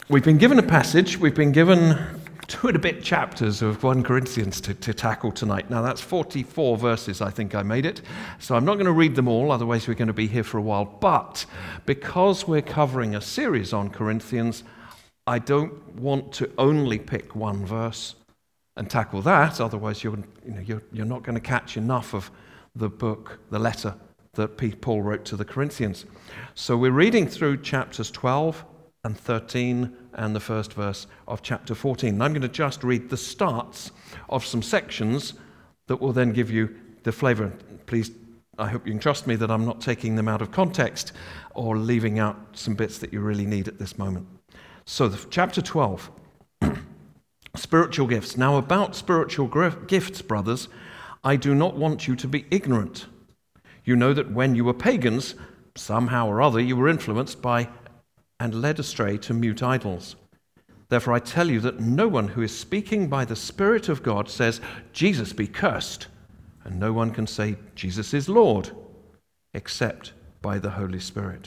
We've been given a passage, we've been given 2 and a bit chapters of 1 Corinthians to tackle tonight. Now that's 44 verses, I think I made it. So I'm not going to read them all, otherwise we're going to be here for a while. But because we're covering a series on Corinthians, I don't want to only pick one verse and tackle that, otherwise you're not going to catch enough of the book, the letter that Paul wrote to the Corinthians. So we're reading through chapters 12 and 13 and the first verse of chapter 14. And I'm going to just read the starts of some sections that will then give you the flavor. Please, I hope you can trust me that I'm not taking them out of context or leaving out some bits that you really need at this moment. So chapter 12, spiritual gifts. Now about spiritual gifts, brothers, I do not want you to be ignorant. You know that when you were pagans, somehow or other you were influenced by and led astray to mute idols. Therefore I tell you that no one who is speaking by the Spirit of God says, Jesus be cursed, and no one can say, Jesus is Lord, except by the Holy Spirit.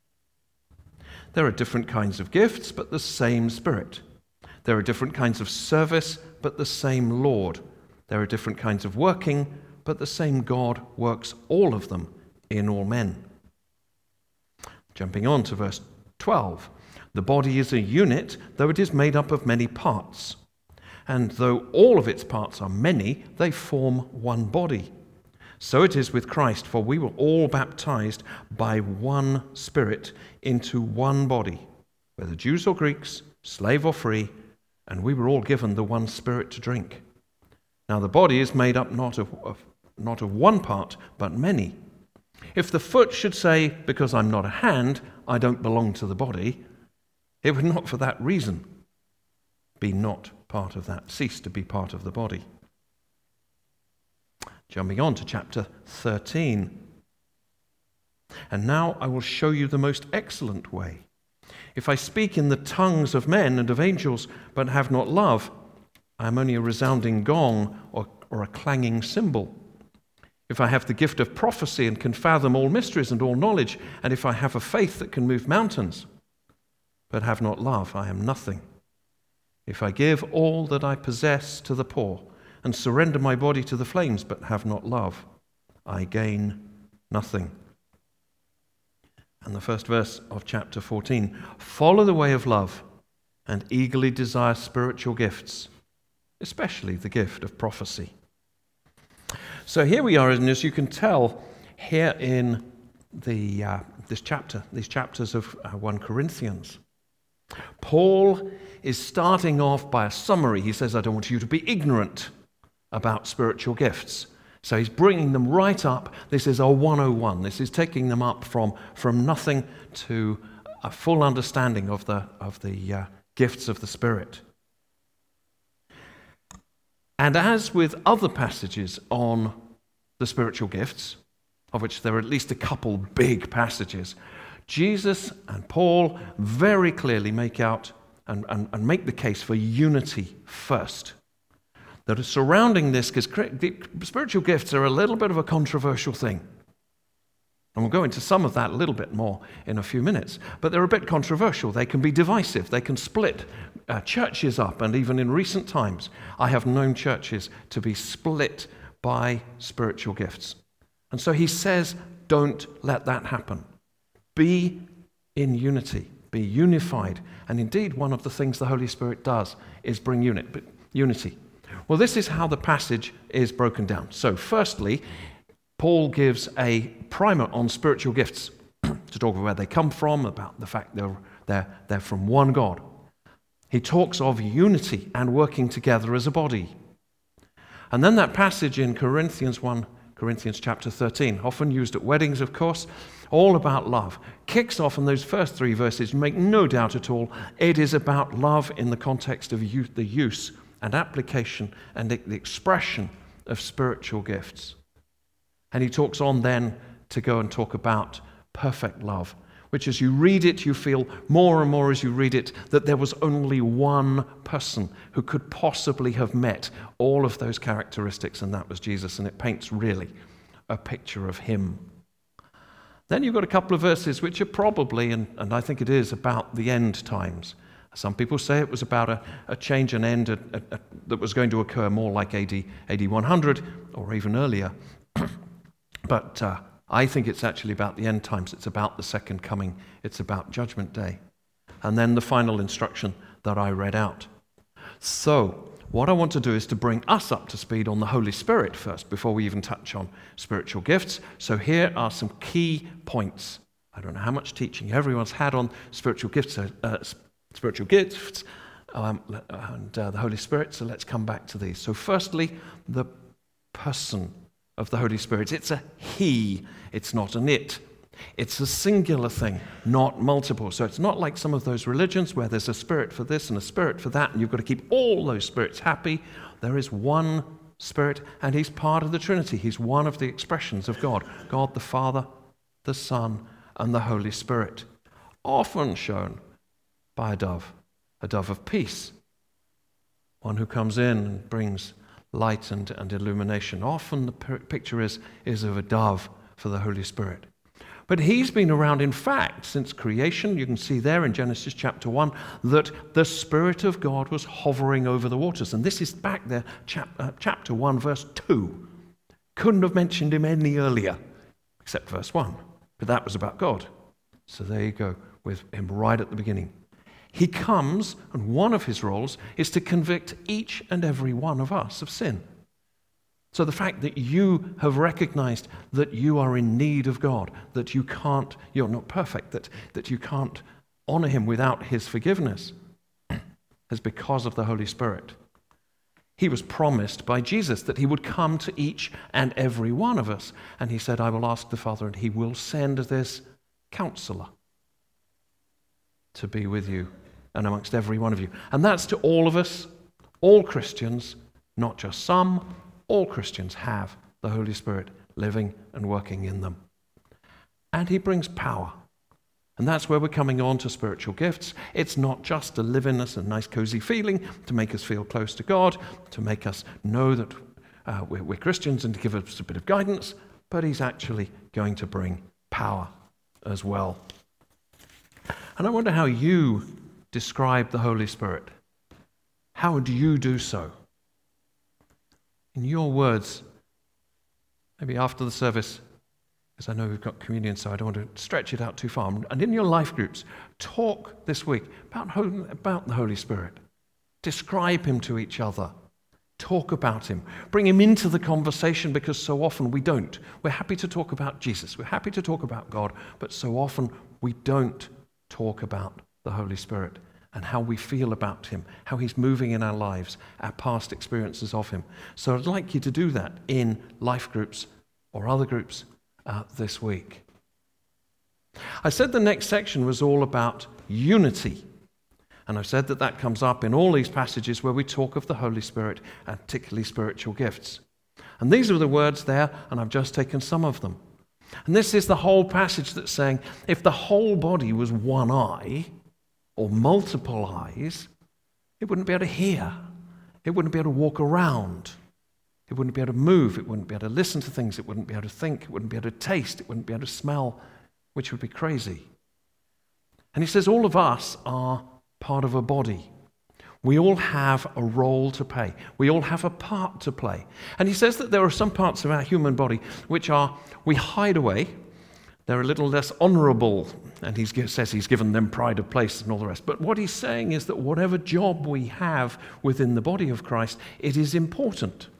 There are different kinds of gifts, but the same Spirit. There are different kinds of service, but the same Lord. There are different kinds of working, but the same God works all of them in all men. Jumping on to verse 12. The body is a unit, though it is made up of many parts. And though all of its parts are many, they form one body. So it is with Christ, for we were all baptized by one Spirit into one body, whether Jews or Greeks, slave or free, and we were all given the one Spirit to drink. Now the body is made up not of one part, but many. If the foot should say, because I'm not a hand, I don't belong to the body, it would not for that reason be not part of that, cease to be part of the body. Jumping on to chapter 13. And now I will show you the most excellent way. If I speak in the tongues of men and of angels, but have not love, I am only a resounding gong or a clanging cymbal. If I have the gift of prophecy and can fathom all mysteries and all knowledge, and if I have a faith that can move mountains, but have not love, I am nothing. If I give all that I possess to the poor and surrender my body to the flames, but have not love, I gain nothing. And the first verse of chapter 14, follow the way of love and eagerly desire spiritual gifts, especially the gift of prophecy. So here we are, and as you can tell, here in these chapters of 1 Corinthians, Paul is starting off by a summary. He says, I don't want you to be ignorant about spiritual gifts. So he's bringing them right up. This is a 101. This is taking them up from nothing to a full understanding of the gifts of the Spirit. And as with other passages on the spiritual gifts, of which there are at least a couple big passages, Jesus and Paul very clearly make out and make the case for unity first. That are surrounding this, because spiritual gifts are a little bit of a controversial thing. And we'll go into some of that a little bit more in a few minutes. But they're a bit controversial. They can be divisive. They can split churches up. And even in recent times, I have known churches to be split by spiritual gifts. And so he says, don't let that happen. Be in unity. Be unified. And indeed, one of the things the Holy Spirit does is bring unity. Well, this is how the passage is broken down. So firstly, Paul gives a primer on spiritual gifts to talk about where they come from, about the fact they're from one God. He talks of unity and working together as a body. And then that passage in Corinthians chapter 13, often used at weddings, of course, all about love, kicks off in those first 3 verses. Make no doubt at all, it is about love in the context of the use and application and the expression of spiritual gifts. And he talks on then to go and talk about perfect love, which as you read it, you feel more and more as you read it that there was only one person who could possibly have met all of those characteristics, and that was Jesus, and it paints really a picture of him. Then you've got a couple of verses which are probably, and I think it is, about the end times. Some people say it was about a change and end that was going to occur more like AD 100 or even earlier. But I think it's actually about the end times. It's about the second coming. It's about Judgment Day. And then the final instruction that I read out. So what I want to do is to bring us up to speed on the Holy Spirit first before we even touch on spiritual gifts. So here are some key points. I don't know how much teaching everyone's had on spiritual gifts and the Holy Spirit, so let's come back to these. So firstly, the person of the Holy Spirit. It's a he, it's not an it. It's a singular thing, not multiple. So it's not like some of those religions where there's a spirit for this and a spirit for that, and you've got to keep all those spirits happy. There is one Spirit, and he's part of the Trinity. He's one of the expressions of God. God the Father, the Son, and the Holy Spirit. Often shown by a dove of peace. One who comes in and brings light and illumination. Often the picture is of a dove for the Holy Spirit. But he's been around, in fact, since creation. You can see there in Genesis chapter 1 that the Spirit of God was hovering over the waters. And this is back there, chapter 1, verse 2. Couldn't have mentioned him any earlier, except verse 1. But that was about God. So there you go, with him right at the beginning. He comes, and one of his roles is to convict each and every one of us of sin. So the fact that you have recognized that you are in need of God, that you're not perfect, that you can't honor him without his forgiveness, is because of the Holy Spirit. He was promised by Jesus that he would come to each and every one of us. And he said, I will ask the Father, and he will send this counselor to be with you and amongst every one of you. And that's to all of us, all Christians, not just some. All Christians have the Holy Spirit living and working in them. And he brings power. And that's where we're coming on to spiritual gifts. It's not just to live in us a nice cozy feeling, to make us feel close to God, to make us know that we're Christians and to give us a bit of guidance, but he's actually going to bring power as well. And I wonder how you describe the Holy Spirit. How would you do so? In your words, maybe after the service, because I know we've got communion, so I don't want to stretch it out too far. And in your life groups, talk this week about the Holy Spirit. Describe him to each other. Talk about him. Bring him into the conversation, because so often we don't. We're happy to talk about Jesus. We're happy to talk about God, but so often we don't talk about the Holy Spirit and how we feel about him, how he's moving in our lives, our past experiences of him. So I'd like you to do that in life groups or other groups this week. I said the next section was all about unity. And I've said that comes up in all these passages where we talk of the Holy Spirit and particularly spiritual gifts. And these are the words there, and I've just taken some of them. And this is the whole passage that's saying if the whole body was one eye, or multiple eyes, it wouldn't be able to hear. It wouldn't be able to walk around. It wouldn't be able to move. It wouldn't be able to listen to things. It wouldn't be able to think. It wouldn't be able to taste. It wouldn't be able to smell, which would be crazy. And he says all of us are part of a body. We all have a role to play. We all have a part to play. And he says that there are some parts of our human body which we hide away. They're a little less honorable, and he says he's given them pride of place and all the rest. But what he's saying is that whatever job we have within the body of Christ, it is important.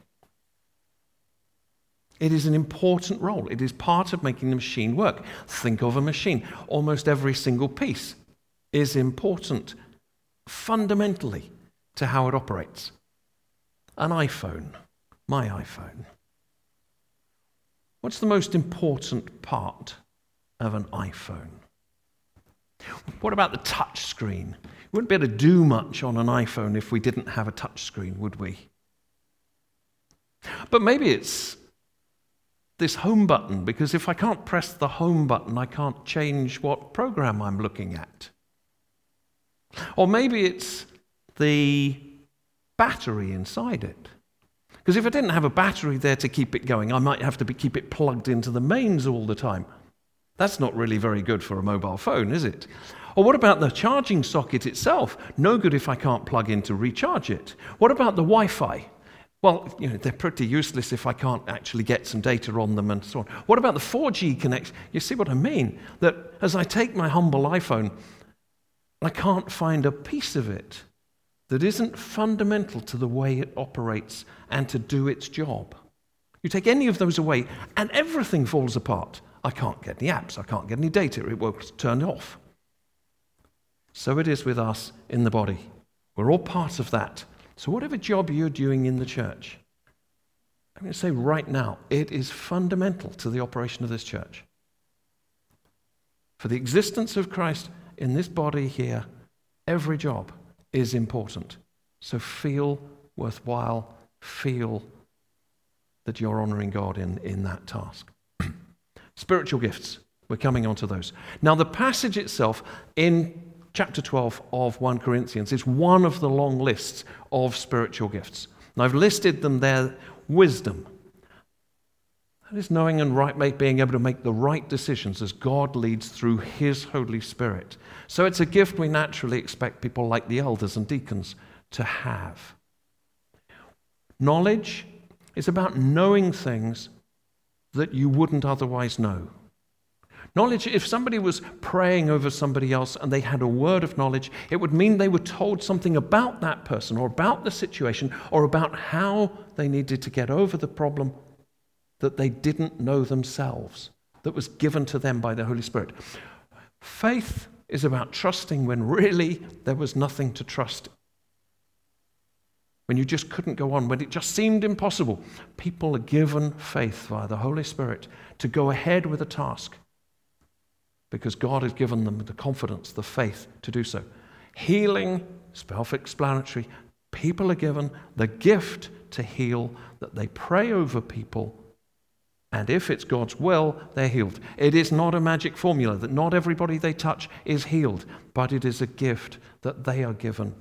It is an important role. It is part of making the machine work. Think of a machine. Almost every single piece is important fundamentally to how it operates. An iPhone, my iPhone. What's the most important part of an iPhone? What about the touch screen? We wouldn't be able to do much on an iPhone if we didn't have a touch screen, would we? But maybe it's this home button, because if I can't press the home button, I can't change what program I'm looking at. Or maybe it's the battery inside it. Because if I didn't have a battery there to keep it going, I might have to keep it plugged into the mains all the time. That's not really very good for a mobile phone, is it? Or what about the charging socket itself? No good if I can't plug in to recharge it. What about the Wi-Fi? Well, they're pretty useless if I can't actually get some data on them and so on. What about the 4G connection? You see what I mean? That as I take my humble iPhone, I can't find a piece of it that isn't fundamental to the way it operates and to do its job. You take any of those away and everything falls apart. I can't get any apps, I can't get any data, it will turn off. So it is with us in the body. We're all part of that. So whatever job you're doing in the church, I'm going to say right now, it is fundamental to the operation of this church. For the existence of Christ in this body here, every job is important. So feel worthwhile, feel that you're honoring God in that task. Spiritual gifts, we're coming on to those. Now the passage itself in chapter 12 of 1 Corinthians is one of the long lists of spiritual gifts. And I've listed them there. Wisdom. That is knowing and being able to make the right decisions as God leads through His Holy Spirit. So it's a gift we naturally expect people like the elders and deacons to have. Knowledge is about knowing things that you wouldn't otherwise know. Knowledge, if somebody was praying over somebody else and they had a word of knowledge, it would mean they were told something about that person or about the situation or about how they needed to get over the problem that they didn't know themselves, that was given to them by the Holy Spirit. Faith is about trusting when really there was nothing to trust. When you just couldn't go on, when it just seemed impossible. People are given faith via the Holy Spirit to go ahead with a task because God has given them the confidence, the faith to do so. Healing, self-explanatory. People are given the gift to heal, that they pray over people, and if it's God's will, they're healed. It is not a magic formula that not everybody they touch is healed, but it is a gift that they are given.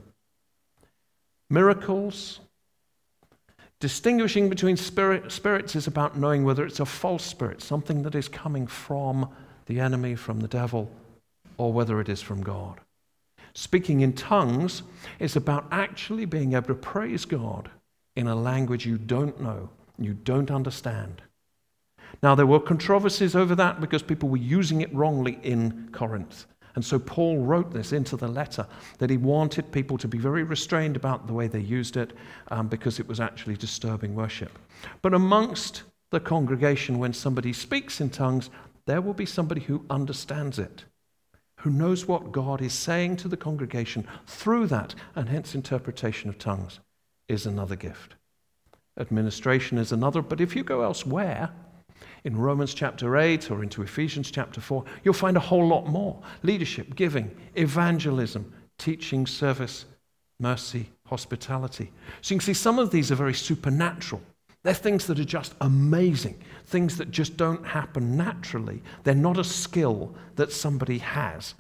Miracles. Distinguishing between spirits is about knowing whether it's a false spirit, something that is coming from the enemy, from the devil, or whether it is from God. Speaking in tongues is about actually being able to praise God in a language you don't know, you don't understand. Now, there were controversies over that because people were using it wrongly in Corinth. And so Paul wrote this into the letter, that he wanted people to be very restrained about the way they used it because it was actually disturbing worship. But amongst the congregation, when somebody speaks in tongues, there will be somebody who understands it, who knows what God is saying to the congregation through that, and hence interpretation of tongues is another gift. Administration is another, but if you go elsewhere, in Romans chapter 8 or into Ephesians chapter 4, you'll find a whole lot more. Leadership, giving, evangelism, teaching, service, mercy, hospitality. So you can see some of these are very supernatural. They're things that are just amazing, things that just don't happen naturally. They're not a skill that somebody has.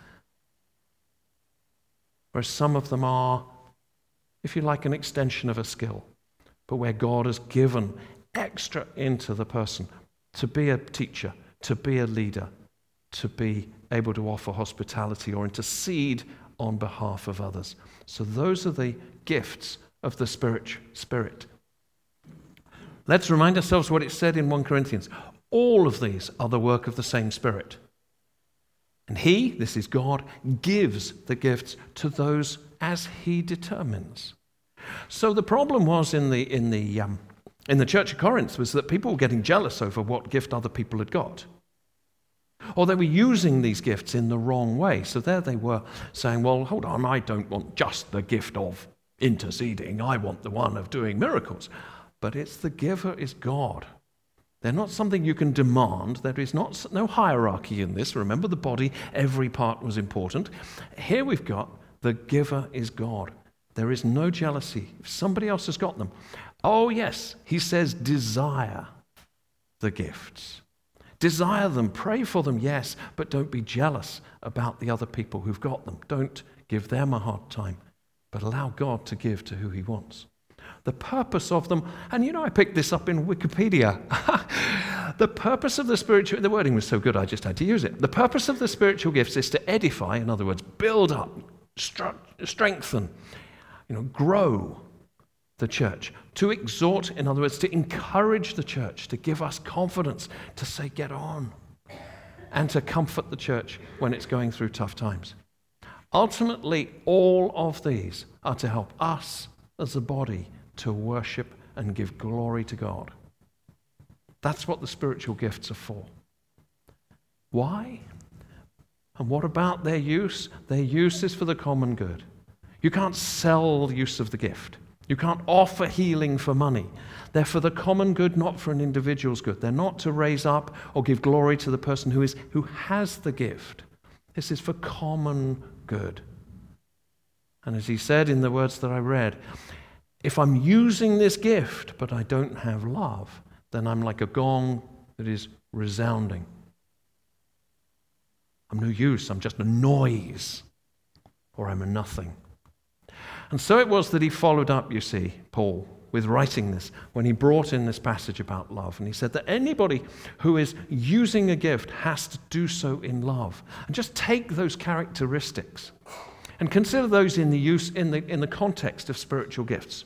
Whereas some of them are, if you like, an extension of a skill, but where God has given extra into the person to be a teacher, to be a leader, to be able to offer hospitality or intercede on behalf of others. So those are the gifts of the Spirit. Let's remind ourselves what it said in 1 Corinthians. All of these are the work of the same Spirit. And He, this is God, gives the gifts to those as He determines. So the problem was in the church of Corinth was that people were getting jealous over what gift other people had got. Or they were using these gifts in the wrong way. So there they were saying, well, hold on, I don't want just the gift of interceding. I want the one of doing miracles. But it's the giver is God. They're not something you can demand. There is no hierarchy in this. Remember the body, every part was important. Here we've got the giver is God. There is no jealousy. If somebody else has got them, oh yes, he says desire the gifts. Desire them, pray for them, yes, but don't be jealous about the other people who've got them. Don't give them a hard time, but allow God to give to who He wants. The purpose of them, and I picked this up in Wikipedia. The purpose of the wording was so good I just had to use it. The purpose of the spiritual gifts is to edify, in other words, build up, strengthen, grow the church. To exhort, in other words, to encourage the church, to give us confidence, to say, get on, and to comfort the church when it's going through tough times. Ultimately, all of these are to help us as a body to worship and give glory to God. That's what the spiritual gifts are for. Why? And what about their use? Their use is for the common good. You can't sell the use of the gift. You can't offer healing for money. They're for the common good, not for an individual's good. They're not to raise up or give glory to the person who has the gift. This is for common good. And as he said in the words that I read, if I'm using this gift but I don't have love, then I'm like a gong that is resounding. I'm no use, I'm just a noise, or I'm a nothing. And so it was that he followed up, you see, Paul, with writing this, when he brought in this passage about love. And he said that anybody who is using a gift has to do so in love. And just take those characteristics and consider those in the context of spiritual gifts.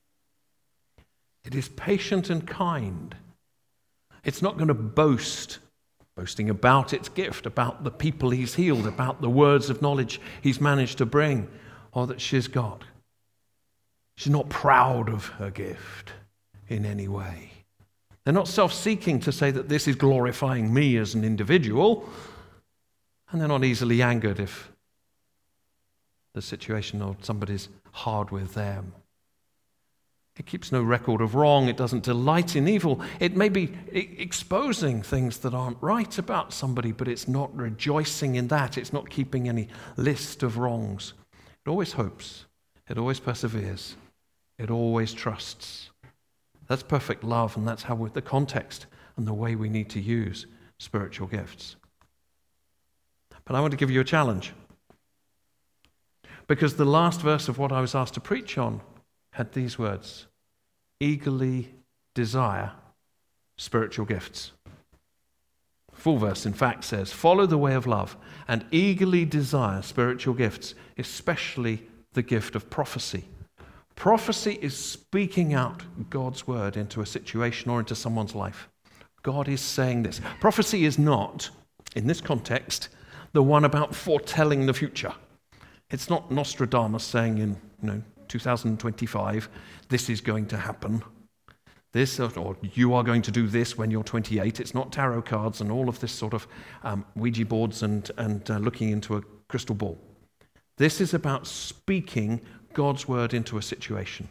It is patient and kind. It's not going to boasting about its gift, about the people he's healed, about the words of knowledge he's managed to bring, or that she's got. She's not proud of her gift in any way. They're not self-seeking to say that this is glorifying me as an individual, and they're not easily angered if the situation or somebody's hard with them. It keeps no record of wrong. It doesn't delight in evil. It may be exposing things that aren't right about somebody, but it's not rejoicing in that. It's not keeping any list of wrongs. It always hopes. It always perseveres. It always trusts. That's perfect love, and that's how the context and the way we need to use spiritual gifts. But I want to give you a challenge, because the last verse of what I was asked to preach on had these words: eagerly desire spiritual gifts. Full verse, in fact, says, follow the way of love and eagerly desire spiritual gifts, especially the gift of prophecy. Prophecy is speaking out God's word into a situation or into someone's life. God is saying this. Prophecy is not, in this context, the one about foretelling the future. It's not Nostradamus saying in 2025, this is going to happen. This, or you are going to do this when you're 28. It's not tarot cards and all of this sort of Ouija boards and looking into a crystal ball. This is about speaking God's word into a situation.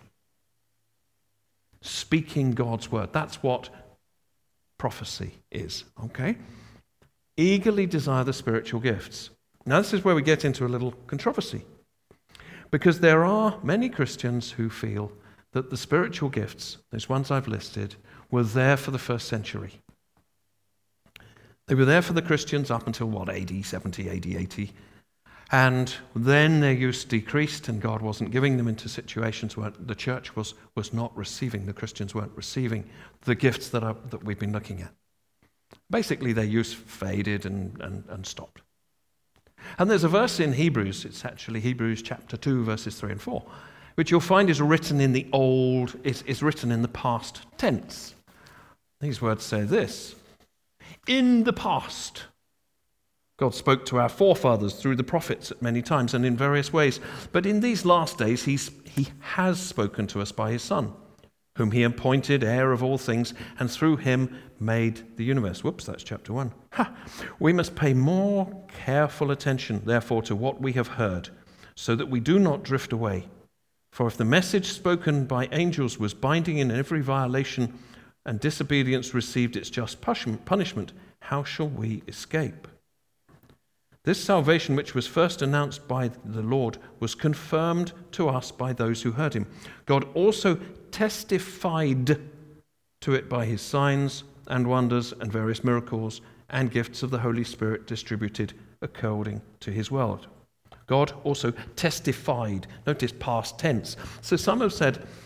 Speaking God's word. That's what prophecy is, okay? Eagerly desire the spiritual gifts. Now this is where we get into a little controversy, because there are many Christians who feel that the spiritual gifts, those ones I've listed, were there for the first century. They were there for the Christians up until, AD 70, AD 80. And then their use decreased, and God wasn't giving them into situations where the church was not receiving, the Christians weren't receiving the gifts that we've been looking at. Basically, their use faded and stopped. And there's a verse in Hebrews, it's actually Hebrews chapter 2, verses 3 and 4, which you'll find is written in is written in the past tense. These words say this: in the past, God spoke to our forefathers through the prophets at many times and in various ways. But in these last days, he has spoken to us by his Son, whom he appointed heir of all things, and through him made the universe. Whoops, that's chapter 1. We must pay more careful attention, therefore, to what we have heard, so that we do not drift away. For if the message spoken by angels was binding in every violation, and disobedience received its just punishment, how shall we escape? This salvation, which was first announced by the Lord, was confirmed to us by those who heard him. God also testified to it by his signs and wonders and various miracles and gifts of the Holy Spirit distributed according to his will. God also testified. Notice past tense. So some have said,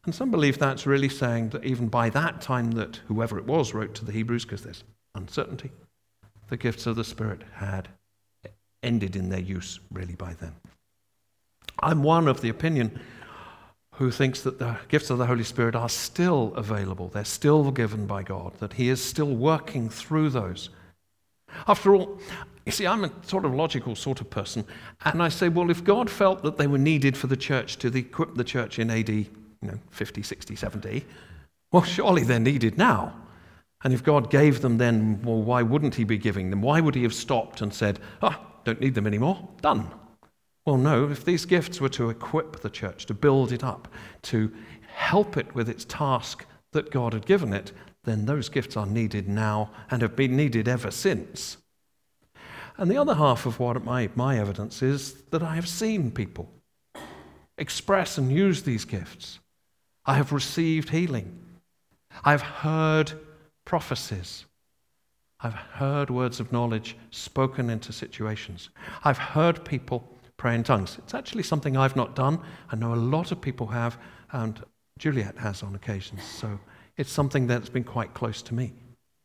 And some believe that's really saying that even by that time that whoever it was wrote to the Hebrews, because there's uncertainty, the gifts of the Spirit had ended in their use really by then. I'm one of the opinion who thinks that the gifts of the Holy Spirit are still available. They're still given by God, that he is still working through those. After all, you see, I'm a sort of logical sort of person, and I say, well, if God felt that they were needed for the church to equip the church in AD 50, 60, 70, well, surely they're needed now. And if God gave them then, well, why wouldn't he be giving them? Why would he have stopped and said, don't need them anymore, done? Well, no, if these gifts were to equip the church, to build it up, to help it with its task that God had given it, then those gifts are needed now and have been needed ever since. And the other half of what my evidence is that I have seen people express and use these gifts. I have received healing. I've heard prophecies. I've heard words of knowledge spoken into situations. I've heard people pray in tongues. It's actually something I've not done. I know a lot of people have, and Juliet has on occasions. So it's something that's been quite close to me.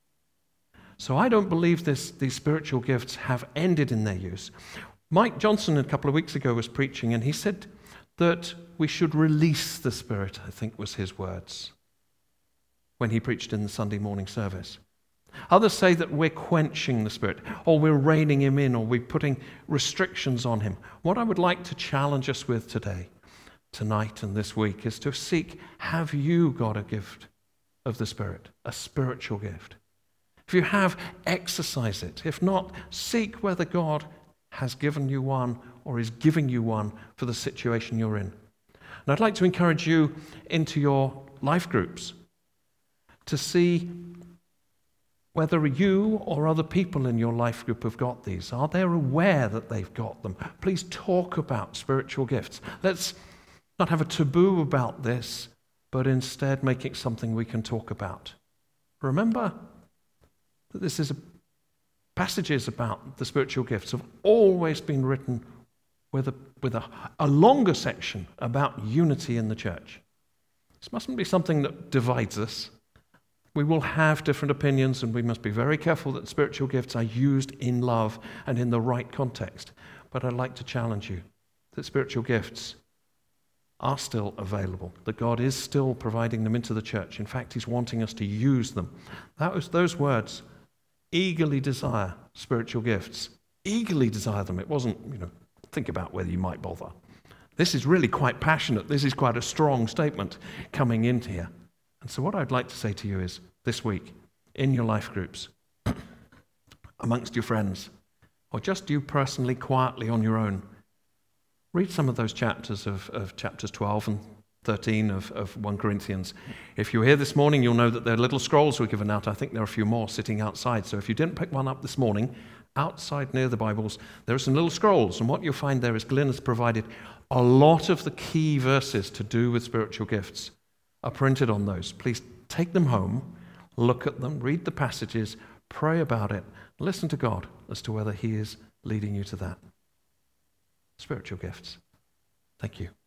So I don't believe these spiritual gifts have ended in their use. Mike Johnson a couple of weeks ago was preaching, and he said that we should release the Spirit, I think was his words, when he preached in the Sunday morning service. Others say that we're quenching the Spirit, or we're reining him in, or we're putting restrictions on him. What I would like to challenge us with today, tonight and this week, is to seek, have you got a gift of the Spirit, a spiritual gift? If you have, exercise it. If not, seek whether God has given you one or is giving you one for the situation you're in. And I'd like to encourage you into your life groups to see whether you or other people in your life group have got these. Are they aware that they've got them? Please talk about spiritual gifts. Let's not have a taboo about this, but instead make it something we can talk about. Remember that this is passages about the spiritual gifts have always been written with a longer section about unity in the church. This mustn't be something that divides us. We will have different opinions, and we must be very careful that spiritual gifts are used in love and in the right context. But I'd like to challenge you that spiritual gifts are still available, that God is still providing them into the church. In fact, he's wanting us to use them. That was those words, eagerly desire spiritual gifts. Eagerly desire them. It wasn't, think about whether you might bother. This is really quite passionate. This is quite a strong statement coming in here. And so what I'd like to say to you is, this week, in your life groups, amongst your friends, or just you personally, quietly on your own, read some of those chapters of chapters 12 and 13 of 1 Corinthians. If you're here this morning, you'll know that there are little scrolls were given out. I think there are a few more sitting outside. So if you didn't pick one up this morning, outside near the Bibles, there are some little scrolls. And what you'll find there is Glenn has provided a lot of the key verses to do with spiritual gifts are printed on those. Please take them home, look at them, read the passages, pray about it, listen to God as to whether he is leading you to that. Spiritual gifts. Thank you.